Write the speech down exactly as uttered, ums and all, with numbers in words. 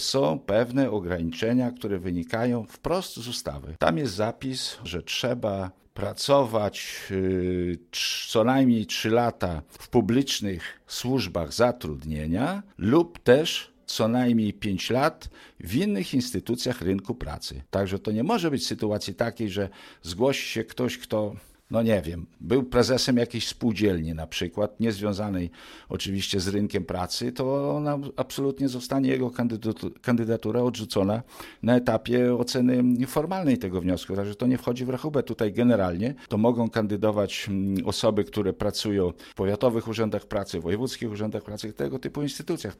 Są pewne ograniczenia, które wynikają wprost z ustawy. Tam jest zapis, że trzeba pracować yy, co najmniej trzy lata w publicznych służbach zatrudnienia lub też co najmniej pięć lat w innych instytucjach rynku pracy. Także to nie może być sytuacji takiej, że zgłosi się ktoś, kto, no nie wiem, był prezesem jakiejś spółdzielni na przykład, niezwiązanej oczywiście z rynkiem pracy, to ona absolutnie zostanie jego kandydatura odrzucona na etapie oceny formalnej tego wniosku. Także to nie wchodzi w rachubę. Tutaj generalnie to mogą kandydować osoby, które pracują w powiatowych urzędach pracy, wojewódzkich urzędach pracy, tego typu instytucjach.